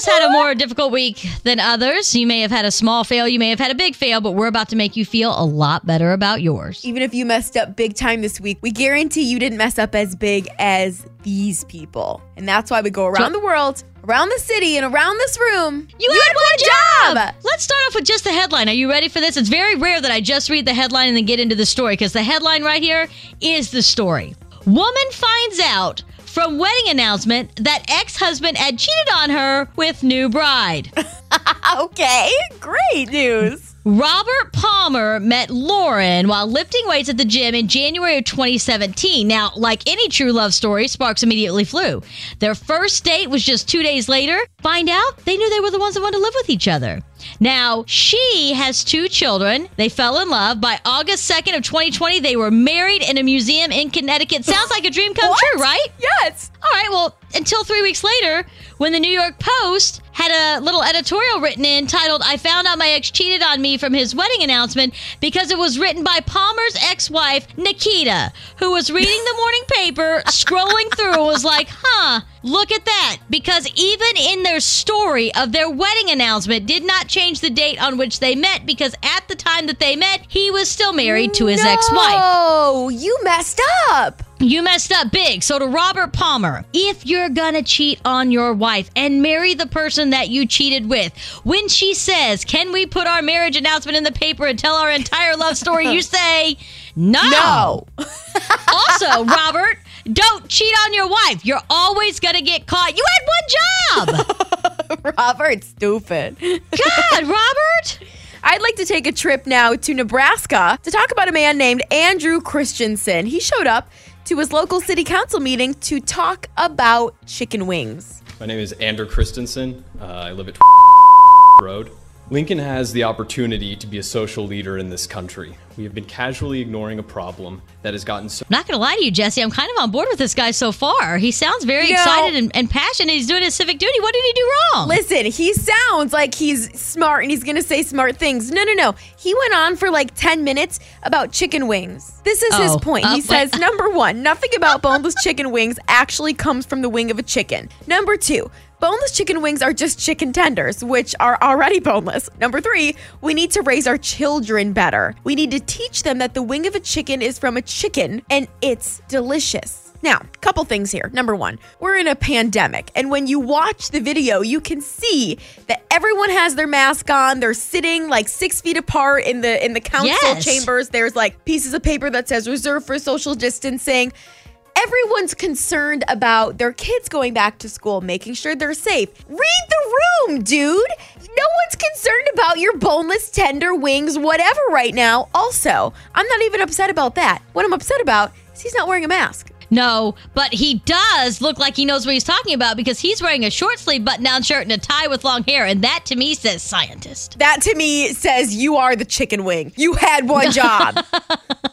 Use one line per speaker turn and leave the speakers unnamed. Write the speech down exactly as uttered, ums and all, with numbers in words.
had a more difficult week than others. You may have had a small fail, you may have had a big fail, but we're about to make you feel a lot better about yours.
Even if you messed up big time this week, we guarantee you didn't mess up as big as these people. And that's why we go around the world, around the city, and around this room.
You, you had, had one, one job. job! Let's start off with just the headline. Are you ready for this? It's very rare that I just read the headline and then get into the story, because the headline right here is the story. Woman finds out from wedding announcement that ex-husband had cheated on her with new bride.
Okay, great news.
Robert Palmer met Lauren while lifting weights at the gym in January of twenty seventeen. Now, like any true love story, sparks immediately flew. Their first date was just two days later. Find out they knew they were the ones that wanted to live with each other. Now, she has two children. They fell in love. By August second of twenty twenty, they were married in a museum in Connecticut. Sounds like a dream come true, right?
Yes.
All right, well, until three weeks later, when the New York Post had a little editorial written in titled, "I found out my ex cheated on me from his wedding announcement," because it was written by Palmer's ex-wife, Nikita, who was reading the morning paper, scrolling through, and was like, huh, look at that. Because even in their story of their wedding announcement did not change the date on which they met, because at the time that they met, he was still married to his
no,
ex-wife.
Oh, you messed up.
You messed up big. So to Robert Palmer, if you're gonna cheat on your wife and marry the person that you cheated with, when she says, "Can we put our marriage announcement in the paper and tell our entire love story?" you say, no.
No.
Also, Robert, don't cheat on your wife. You're always gonna get caught. You had one job.
Robert, stupid.
God, Robert.
I'd like to take a trip now to Nebraska to talk about a man named Andrew Christensen. He showed up to his local city council meeting to talk about chicken wings.
My name is Andrew Christensen. Uh, I live at Road. Lincoln has the opportunity to be a social leader in this country. We have been casually ignoring a problem that has gotten so...
I'm not going to lie to you, Jesse. I'm kind of on board with this guy so far. He sounds very
no.
excited and, and passionate. He's doing his civic duty. What did he do wrong?
Listen, he sounds like he's smart and he's going to say smart things. No, no, no. He went on for like ten minutes about chicken wings. This is
oh.
his point.
Uh,
he says,
wait.
number one, nothing about boneless chicken wings actually comes from the wing of a chicken. Number two, boneless chicken wings are just chicken tenders, which are already boneless. Number three, we need to raise our children better. We need to teach them that the wing of a chicken is from a chicken and it's delicious. Now, a couple things here. Number one, we're in a pandemic. And when you watch the video, you can see that everyone has their mask on. They're sitting like six feet apart in the in the council
yes.
chambers. There's like pieces of paper that says reserved for social distancing. Everyone's concerned about their kids going back to school, making sure they're safe. Read the room, dude. No one's concerned about your boneless, tender wings, whatever right now. Also, I'm not even upset about that. What I'm upset about is he's not wearing a mask.
No, but he does look like he knows what he's talking about, because he's wearing a short sleeve button-down shirt and a tie with long hair, and that to me says scientist.
That to me says you are the chicken wing. You had one job.